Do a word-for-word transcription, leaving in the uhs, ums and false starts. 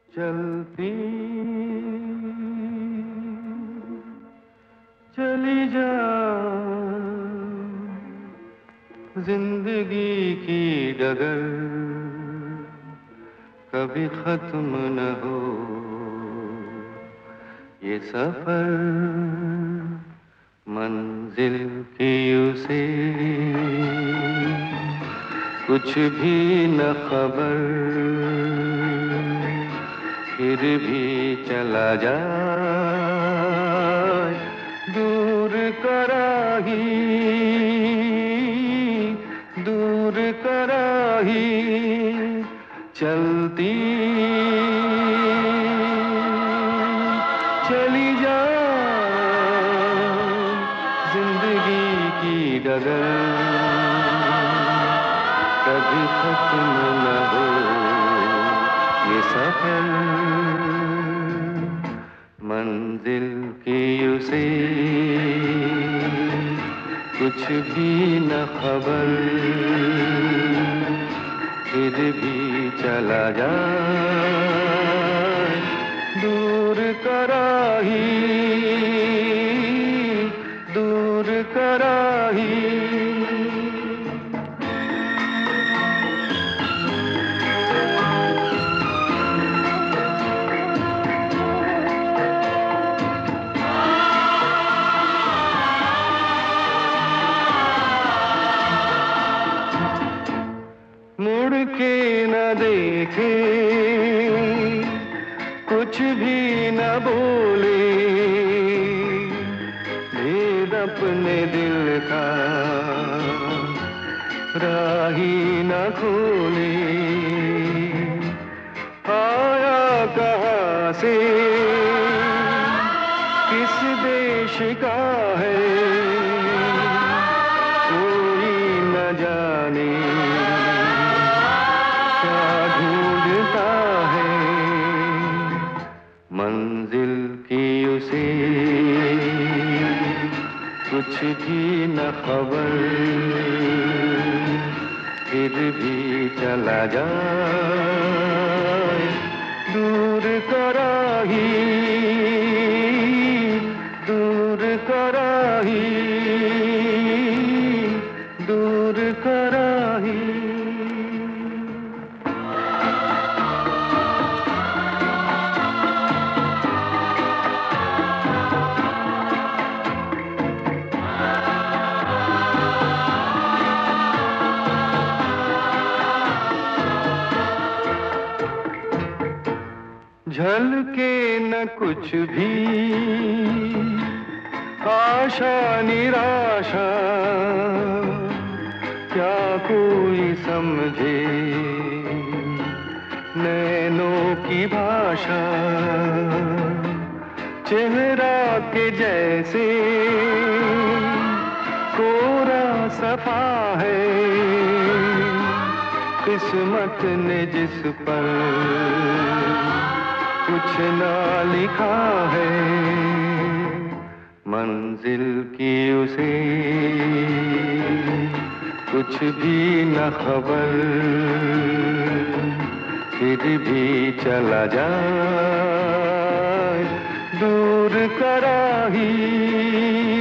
चलती चली जा जिंदगी की डगर, कभी खत्म न हो ये सफर। मंजिल की उसे कुछ भी न खबर, फिर भी चला जाए दूर कराही, दूर कराही। चलती चली जा जिंदगी की डगर, कभी खत्म न हो ये सफर। मंजिल की उसे कुछ भी न खबर, फिर भी चला जाए दूर कराही, दूर कराही। मुड़ के न देखे, कुछ भी न बोले, भेद अपने दिल का राही न खोले। आया कहाँ से किस देश का है कोई न जाने, ढूंढता है मंजिल की उसे कुछ भी न खबर, फिर भी चला जाए दूर कराही, दूर कराही, दूर कराही। झलके न कुछ भी आशा निराशा, क्या कोई समझे नैनों की भाषा। चेहरा के जैसे कोरा सफा है, किस्मत ने जिस पर कुछ ना लिखा है। मंजिल की उसे कुछ भी न खबर, फिर भी चला जाए दूर कराही,